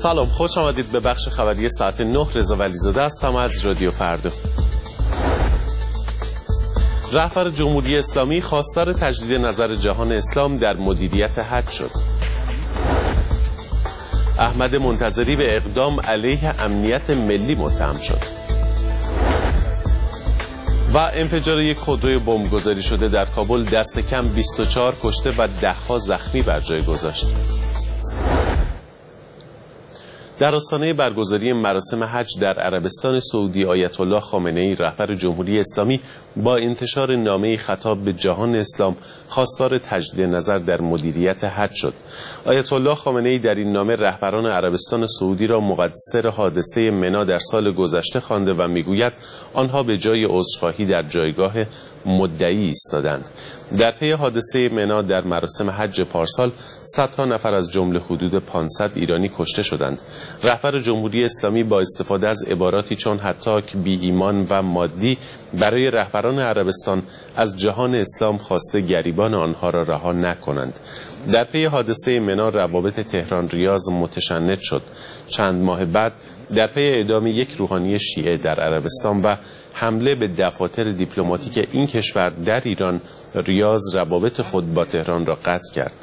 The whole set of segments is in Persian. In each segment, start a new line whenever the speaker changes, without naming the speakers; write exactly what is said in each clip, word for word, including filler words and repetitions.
سلام، خوش آمدید به بخش خبری ساعت نه. رضا ولیزاده هستم از رادیو فردا. رهبر جمهوری اسلامی خواستار تجدید نظر جهان اسلام در مدیریت حج شد. احمد منتظری به اقدام علیه امنیت ملی متهم شد. و انفجار یک خودروی بمبگذاری شده در کابل دست کم بیست و چهار کشته و ده ها زخمی بر جای گذاشت. در آستانه برگزاری مراسم حج در عربستان سعودی، آیت الله خامنه‌ای رهبر جمهوری اسلامی با انتشار نامه‌ای خطاب به جهان اسلام خواستار تجدید نظر در مدیریت حج شد. آیت الله خامنه‌ای در این نامه رهبران عربستان سعودی را مقصر حادثه منا در سال گذشته خوانده و میگوید آنها به جای عذرخواهی در جایگاه مدعی ایستادند. در پی حادثه منا در مراسم حج پارسال صدها نفر از جمله حدود پانصد ایرانی کشته شدند. رهبر جمهوری اسلامی با استفاده از عباراتی چون هتاک، بی ایمان و مادی برای رهبران عربستان از جهان اسلام خواسته گریبان آنها را رها نکنند. در پی حادثه منا روابط تهران ریاض متشنج شد. چند ماه بعد در پی اعدام یک روحانی شیعه در عربستان و حمله به دفاتر دیپلماتیک این کشور در ایران، ریاض روابط خود با تهران را قطع کرد.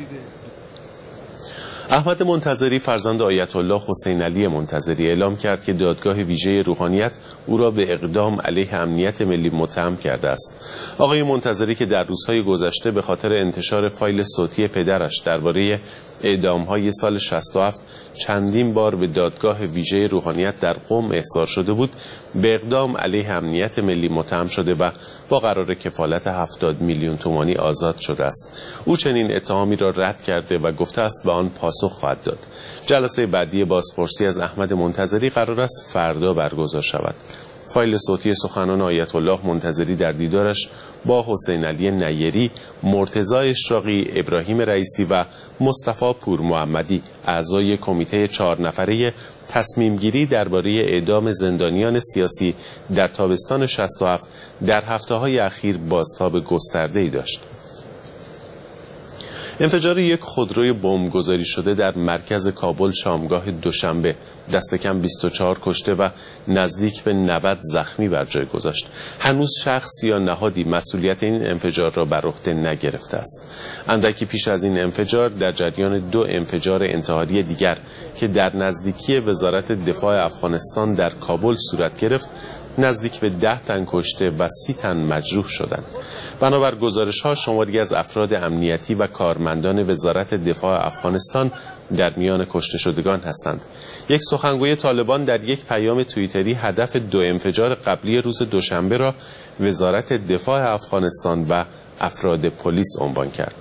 احمد منتظری فرزند آیت الله حسین علی منتظری اعلام کرد که دادگاه ویژه روحانیت او را به اقدام علیه امنیت ملی متهم کرده است. آقای منتظری که در روزهای گذشته به خاطر انتشار فایل صوتی پدرش درباره اعدام‌های سال شصت و هفت چندین بار به دادگاه ویژه روحانیت در قم احضار شده بود، به اقدام علیه امنیت ملی متهم شده و با قرار کفالت هفتاد میلیون تومانی آزاد شده است. او چنین اتهامی را رد کرده و گفته است به آن پاسخ خواهد داد. جلسه بعدی بازپرسی از احمد منتظری قرار است فردا برگزار شود. فایل صوتی سخنان آیت الله منتظری در دیدارش با حسین علی نیری، مرتضی اشراقی، ابراهیم رئیسی و مصطفی پور محمدی، اعضای کمیته چهار نفره تصمیم گیری درباره اعدام زندانیان سیاسی در تابستان شصت و هفت در هفته های اخیر بازتاب گسترده‌ای داشت. انفجار یک خودروی بمبگذاری شده در مرکز کابل شامگاه دوشنبه دست کم بیست و چهار کشته و نزدیک به نود زخمی بر جای گذاشت. هنوز شخص یا نهادی مسئولیت این انفجار را بر عهده نگرفته است. اندکی پیش از این انفجار در جریان دو انفجار انتحاری دیگر که در نزدیکی وزارت دفاع افغانستان در کابل صورت گرفت، نزدیک به ده تن کشته و سی تن مجروح شدند. بنابر گزارش‌ها شماری از افراد امنیتی و کارمندان وزارت دفاع افغانستان در میان کشته شدگان هستند. یک سخنگوی طالبان در یک پیام توییتری هدف دو انفجار قبلی روز دوشنبه را وزارت دفاع افغانستان و افراد پلیس عنوان کرد.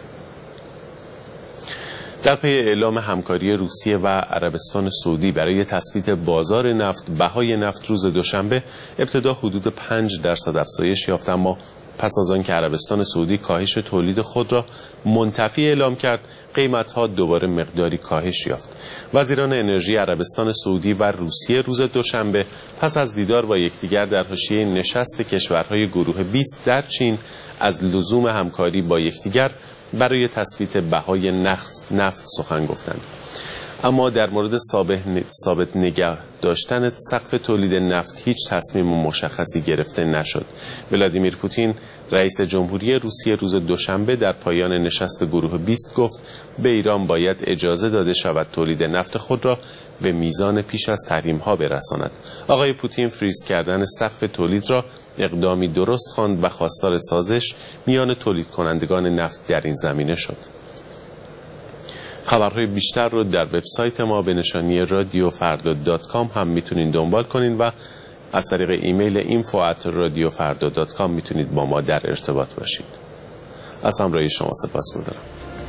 در پی اعلام همکاری روسیه و عربستان سعودی برای تثبیت بازار نفت، بهای نفت روز دوشنبه ابتدا حدود پنج درصد افزایش یافت، اما پس از آن که عربستان سعودی کاهش تولید خود را منتفی اعلام کرد، قیمت‌ها دوباره مقداری کاهش یافت. وزیران انرژی عربستان سعودی و روسیه روز دوشنبه پس از دیدار با یکدیگر در حاشیه نشست کشورهای گروه بیست در چین از لزوم همکاری با یکدیگر برای تثبیت بهای نفت, نفت سخن گفتند. اما در مورد ثابت نگه داشتن سقف تولید نفت هیچ تصمیم مشخصی گرفته نشد. ولادیمیر پوتین رئیس جمهوری روسیه روز دوشنبه در پایان نشست گروه بیست گفت به ایران باید اجازه داده شود تولید نفت خود را به میزان پیش از تحریم ها برساند. آقای پوتین فریز کردن سقف تولید را اقدامی درست خواند و خواستار سازش میان تولید کنندگان نفت در این زمینه شد. خبرهای بیشتر رو در وبسایت ما به نشانی رادیو فردا دات کام هم میتونید دنبال کنین و از طریق ایمیل اینفو ات رادیو فردا دات کام میتونید با ما در ارتباط باشید. از همراهی شما سپاسگزارم.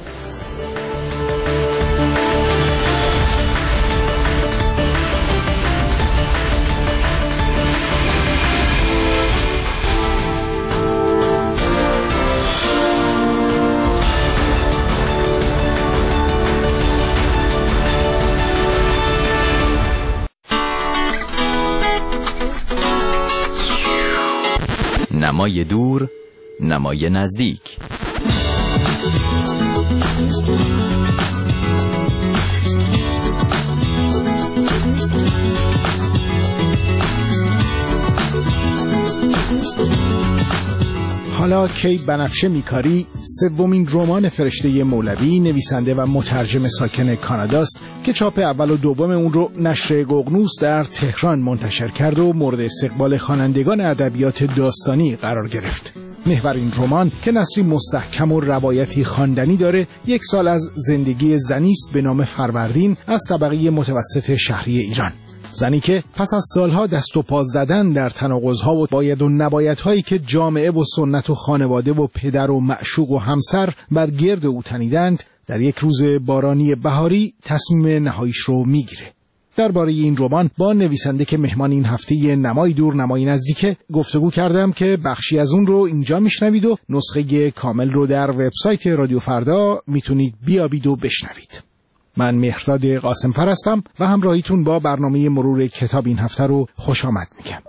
نمای دور، نمای نزدیک.
حالا کیت بنفشه میکاری سومین رمان فرشته مولوی، نویسنده و مترجم ساکن کاناداست که چاپ اول و دوم اون رو نشر ققنوس در تهران منتشر کرد و مورد استقبال خوانندگان ادبیات داستانی قرار گرفت. محور این رمان که نثری مستحکم و روایتی خواندنی داره، یک سال از زندگی زنی است به نام فروردین از طبقه متوسط شهری ایران. زنی که پس از سالها دست و پا زدن در تناقض‌ها و باید و نبایدهایی که جامعه و سنت و خانواده و پدر و معشوق و همسر بر گرد او تنیدند، در یک روز بارانی بهاری تصمیم نهاییش رو میگیره. درباره این رمان با نویسنده که مهمان این هفته نمای دور نمای نزدیک گفتگو کردم که بخشی از اون رو اینجا میشنوید و نسخه کامل رو در وبسایت رادیو فردا میتونید بیابید و بشنوید. من مهرداد قاسم‌فر هستم و همراهیتون با برنامه مرور کتاب این هفته رو خوش آمد میگم.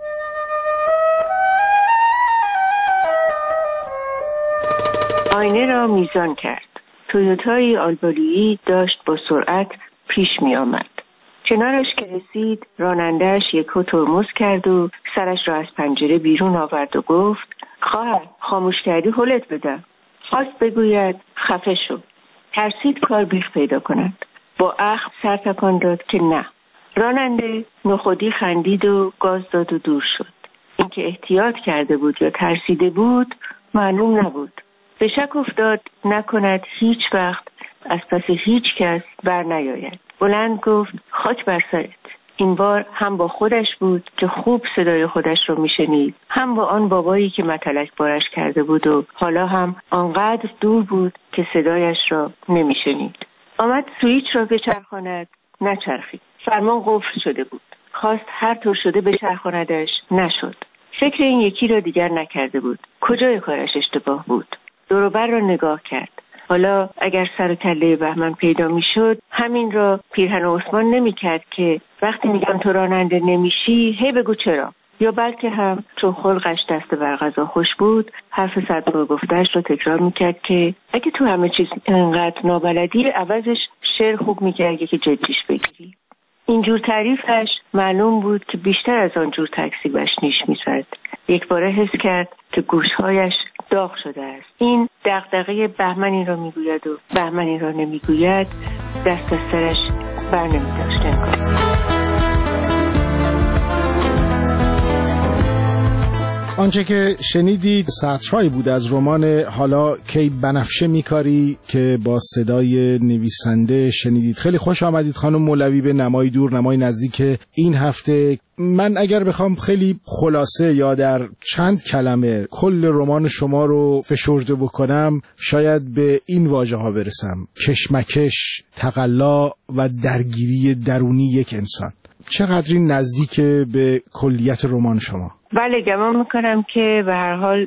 آینه را میزان کرد. تویوتای آلبالویی داشت با سرعت پیش می آمد. کنارش که رسید راننده‌اش یکو ترمز کرد و سرش را از پنجره بیرون آورد و گفت: خواهر خاموش کردی هلت بدم. خواست بگوید خفه شو. ترسید کار بیخ پیدا کند. با اخم سر تکان داد که نه. راننده نخودی خندید و گاز داد و دور شد. اینکه احتیاط کرده بود یا ترسیده بود معلوم نبود. به شک افتاد نکند هیچ وقت از پس هیچ کس بر نیاید. بلند گفت: خاک بر سرت. این بار هم با خودش بود که خوب صدای خودش رو میشنید، هم با آن بابایی که متلک بارش کرده بود و حالا هم آنقدر دور بود که صدایش را نمیشنید. آمد سویچ را بچرخاند، نچرخید. فرمان قفل شده بود. خواست هر طور شده بچرخاندش، نشد. فکر این یکی را دیگر نکرده بود. کجای کارش اشتباه بود؟ دور و بر را نگاه کرد. حالا اگر سر و کله بهمن پیدا میشد، همین را پیرهن عثمان نمیکرد که وقتی میگم تو راننده نمیشی هی بگو چرا، یا بلکه هم چون خلقش دست بر غذا خوش بود حرف صدبار گفتهش رو تکرار میکرد که اگه تو همه چیز انقدر نابلدی عوضش شعر خوب میکرد که جدیش بگیری. اینجور تعریفش معلوم بود که بیشتر از آنجور تکذیبش نیش میزد. یک باره حس کرد که گوشهایش داغ شده است. این دغدغه بهمنی را میگوید و بهمنی را نمیگوید دست از سرش بر نمیداشت انگار.
آنچه که شنیدید سطرهایی بود از رمان حالا کیت بنفشه میکاری که با صدای نویسنده شنیدید. خیلی خوش آمدید خانم مولوی به نمای دور نمای نزدیک این هفته. من اگر بخوام خیلی خلاصه یا در چند کلمه کل رمان شما رو فشرده بکنم، شاید به این واژه ها برسم: کشمکش، تقلا و درگیری درونی یک انسان. چقدر این نزدیک به کلیت رمان شما؟
بله، گمان میکنم که به هر حال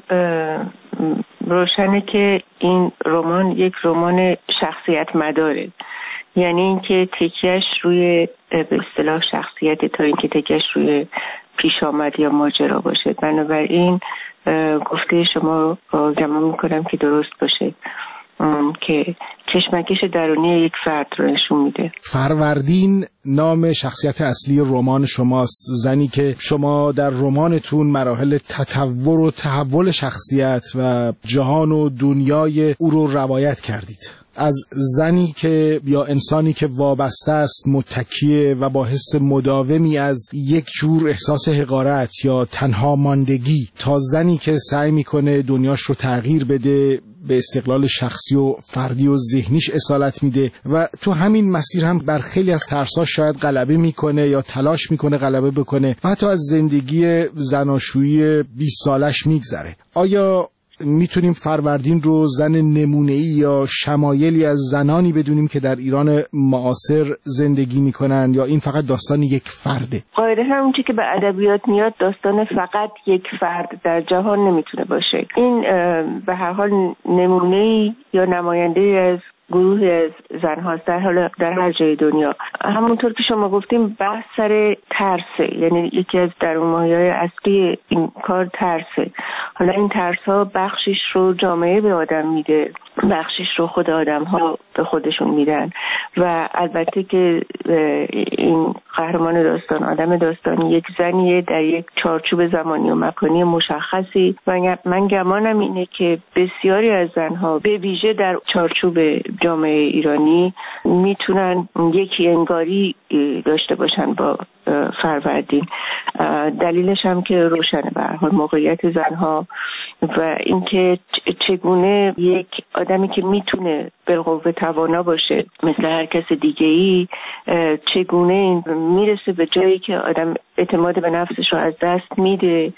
روشنه که این رمان یک رمان شخصیت مداره، یعنی اینکه تکیهش روی به اصطلاح شخصیت تا اینکه تکیهش روی پیش آمد یا ماجرا باشه. بنابراین گفته شما گمان میکنم که درست باشه که کشمکش درونی یک فرد رو نشون میده.
فروردین نام شخصیت اصلی رمان شماست، زنی که شما در رمانتون مراحل تطور و تحول شخصیت و جهان و دنیای او رو روایت کردید. از زنی که یا انسانی که وابسته است، متکیه و با حس مداومی از یک جور احساس حقارت یا تنها ماندگی، تا زنی که سعی میکنه دنیاش رو تغییر بده، به استقلال شخصی و فردی و ذهنیش اصالت میده و تو همین مسیر هم بر خیلی از ترساش شاید غلبه میکنه یا تلاش میکنه غلبه بکنه و حتی از زندگی زناشویی بیست سالش میگذره. آیا میتونیم فروردین رو زن نمونه‌ای یا شمایلی از زنانی بدونیم که در ایران معاصر زندگی میکنن، یا این فقط داستان یک فرده؟
قاعده همون چیزی که به ادبیات میاد داستان فقط یک فرد در جهان نمیتونه باشه. این به هر حال نمونه‌ای یا نماینده‌ای از گروهی از زن‌هاست در حال در هر جای دنیا. همونطور که شما گفتیم بحث سر ترسه، یعنی یکی از درون‌مایه‌های اصلی این کار ترسه. حالا این ترس‌ها بخشش رو جامعه به آدم میده، بخشش رو خود آدم‌ها به خودشون میدن و البته که این قهرمان داستان، آدم داستان، یک زنیه در یک چارچوب زمانی و مکانی مشخصی و من گمانم اینه که بسیاری از زنها به ویژه در چارچوب جامعه ایرانی میتونن یکی انگاری داشته باشن با فروردین. دلیلش هم که روشنه به هر حال موقعیت زنها و اینکه چگونه یک آدمی که میتونه بالقوه توانا باشه مثل هر کس دیگه ای چگونه میرسه به جایی که آدم اعتماد به نفسش رو از دست میده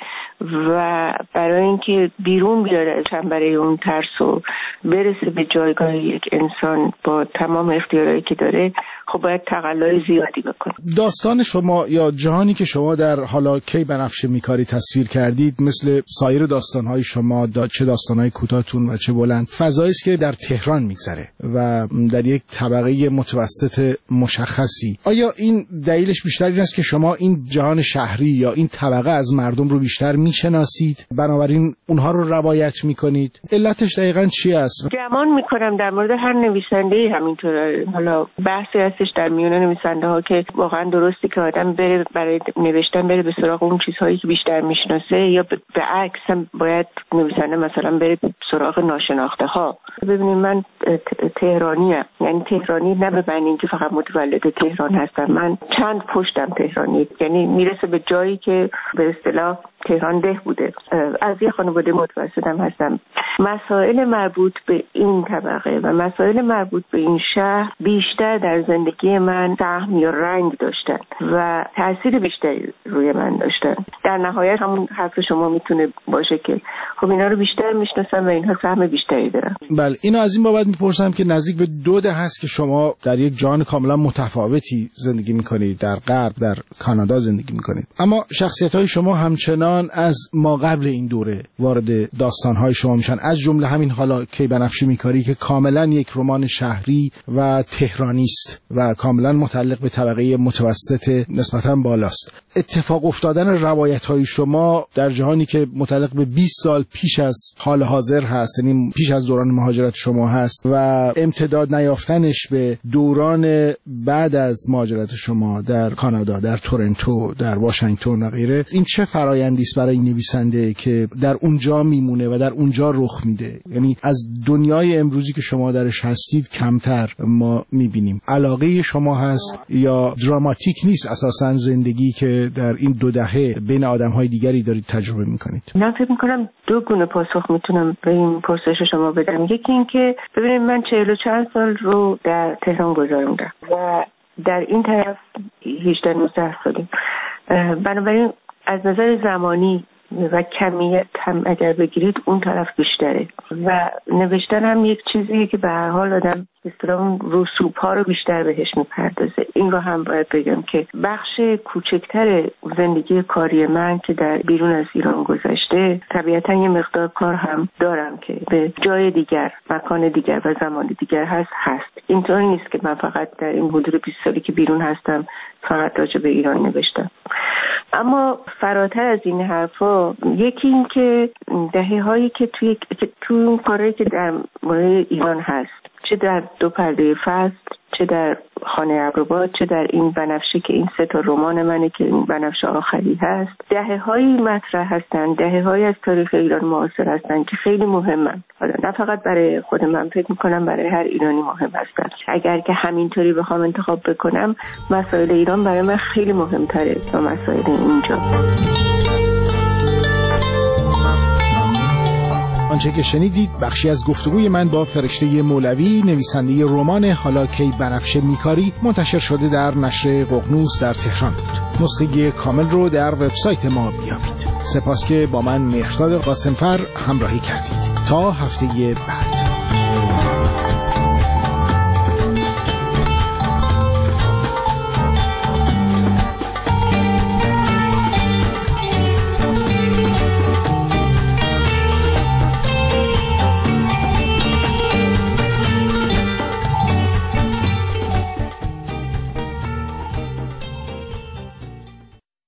و برای اینکه بیرون بیاره از چنبره اون ترس و برسه به جایگاه یک انسان با تمام اختیارایی که داره، خب باید تقلای زیادی بکنه.
داستان شما یا جهانی که شما در حالا کی بنفشه میکاری تصویر کردید مثل سایر داستانهای شما دا چه داستانهای کوتاه‌تون و چه بلند فضایی است که در تهران میگذره و در یک طبقه متوسط مشخصی. آیا این دلیلش بیشتر این است که شما این جهان شهری یا این طبقه از مردم رو بیشتر میشناسید بنابراین اونها رو روایت میکنید؟ علتش دقیقاً چی است؟
گمان میکنم در مورد هر نویسنده‌ای همینطوره. حالا بحثی هستش در میون نویسنده ها که واقعا درستی که آدم بره برای نوشتن بره به سراغ اون چیزهایی که بیشتر میشناسه یا به عکس هم باید نویسنده مثلا بره سراغ ناشناخته ها. ببینید من تهرانیم، یعنی تهرانی نه به معنی اینکه فقط متولد تهران هستم، من چند پشتم تهرانی، یعنی میرسه به جایی که به اصطلاح تهران ده بوده. از یه خانواده متوسطم هستم. مسائل مربوط به این طبقه و مسائل مربوط به این شهر بیشتر در زندگی من سهم یا رنگ داشتن و تأثیر بیشتری روی من داشتن. در نهایت همون حرف شما میتونه باشه که خب اینا رو بیشتر میشناسم و اینها سهم بیشتری دارن.
بله، اینو از این بابت میپرسم که نزدیک به دو دهه هست که شما در یک جهان کاملا متفاوتی زندگی میکنید، در غرب، در کانادا زندگی میکنید، اما شخصیت‌های شما همچنان از ما قبل این دوره وارد داستان‌های شما میشن، از جمله همین حالا کی بنفشه میکاری که کاملا یک رمان شهری و تهرانی است و کاملا متعلق به طبقه متوسط نسبتاً بالاست. اتفاق افتادن روایت‌های شما در جهانی که متعلق به بیست سال پیش از حال حاضر هست، یعنی پیش از دوران مهاجرت شما هست و امتداد نیافتنش به دوران بعد از مهاجرت شما در کانادا، در تورنتو، در واشنگتن و غیره، این چه فرآیندی است برای نویسنده که در اونجا میمونه و در اونجا رخ میده؟ یعنی از دنیای امروزی که شما درش هستید کمتر ما میبینیم. علاقه شما هست یا دراماتیک نیست اساساً زندگی که در این دو دهه بین آدم‌های دیگری دارید تجربه میکنید؟
من فکر میکنم دو گونه پاسخ میتونم به این پرسش شما بدم. یکی این که ببینید من چهل و چند سال رو در تهران گذروندم و در این طرف هجده نوزده سالی، بنابراین از نظر زمانی و کمیت هم اگر بگیرید اون طرف بیشتره و نوشتن هم یک چیزیه که به هر حال آدم اصطلاحاً رسوب ها رو بیشتر بهش میپردازه. این رو هم باید بگم که بخش کوچکتر زندگی کاری من که در بیرون از ایران گذشته، طبیعتاً یه مقدار کار هم دارم که به جای دیگر، مکان دیگر و زمان دیگر هست هست اینطوری نیست که من فقط در این حدود بیست سالی که بیرون هستم فقط راجع به ایران نوشتم. اما فراتر از این حرفا، یکی این که دهه هایی که توی تو کاری که در مورد ایران هست، چه در دو پرده فصل، چه در خانه ابروباد، چه در این بنفشه که این سه تا رمان منه که این بنفشه آخری هست، دهه هایی مطرح هستن، دهه هایی از تاریخ ایران معاصر هستن که خیلی مهمن. حالا نه فقط برای خود من، فکر میکنم برای هر ایرانی مهم هستن. اگر که همینطوری بخوام انتخاب بکنم، مسائل ایران برای من خیلی مهمتره تا مسائل اینجا.
آنچه که شنیدید بخشی از گفتگوی من با فرشته مولوی، نویسنده رمان حالا کی بنفشه میکاری، منتشر شده در نشر ققنوس در تهران بود. نسخه کامل رو در وبسایت ما بیابید. سپاس که با من مهرداد قاسمفر همراهی کردید. تا هفته بعد.